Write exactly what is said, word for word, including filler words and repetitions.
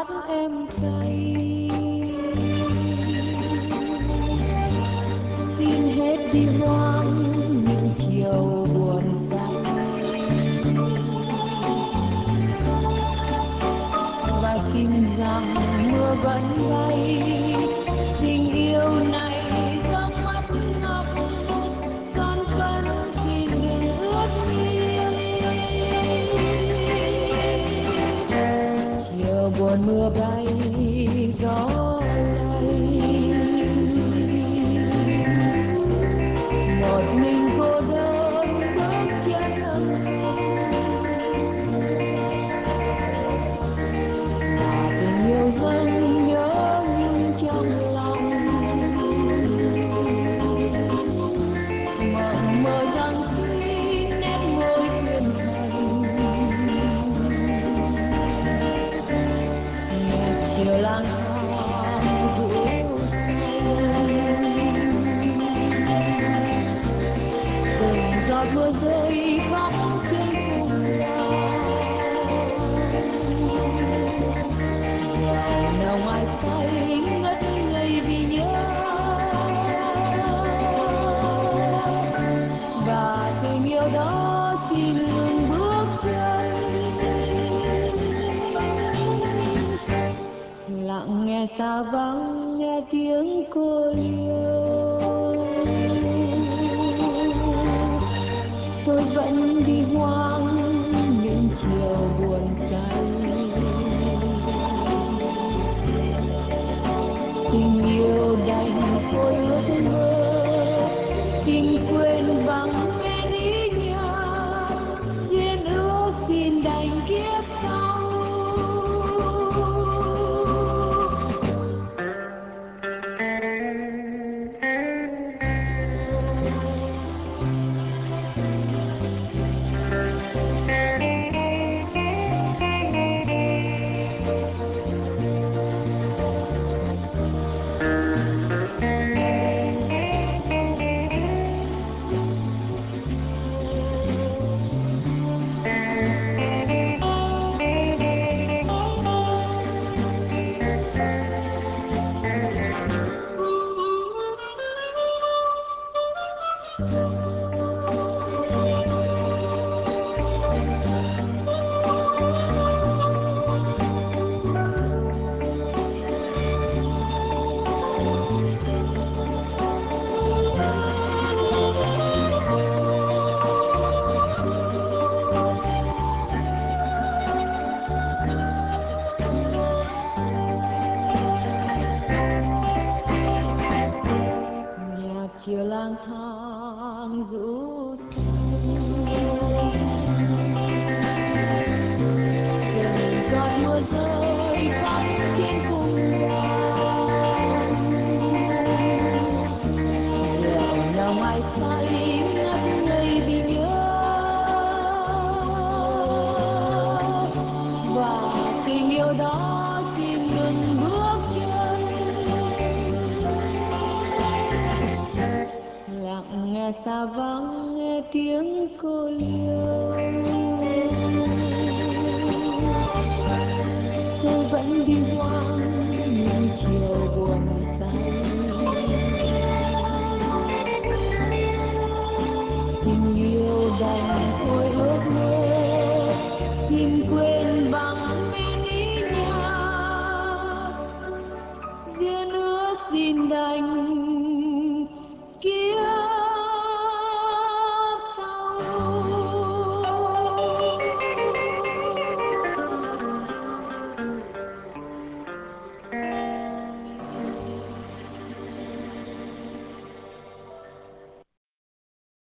em cay, xin hết đi hoang những chiều buồn say, và xin rằng mưa vẫn bay, tình yêu này giống mắt ngọc, son phấn xin đừng ướt mi. Chiều buồn mưa bay gió lay, một mình cô đơn bước chân âm thầm, và tình yêu dâng nhớ nhung trong lòng, mộng mơ rằng xin nét môi thuyền thành, nhạc chiều lang thang rủ say, từng giọt mưa rơi khóc trên cùng đào, dạo nồng ai say ngất ngây vì nhớ, và tình yêu đó xin ngừng bước chân, lặng nghe xa vắng nghe tiếng cô liêu. Tôi vẫn đi hoang những chiều buồn say, tình yêu đành thôi ước mơ, tìm quên bằng bên ý nhạc, duyên ước xin đành kiếp sau. Chiều lang thang rủ say, từng giọt mưa rơi khóc trên cùng đào, rượu nồng ai say ngất ngây vì nhớ, và tình yêu đó xin ngừng bước chân, lặng nghe xa vắng nghe tiếng cô liêu. Tôi vẫn đi hoang những chiều buồn say, tình yêu đành thôi ước mơ, tìm quên bằng bên ý nhạc, duyên ước xin đành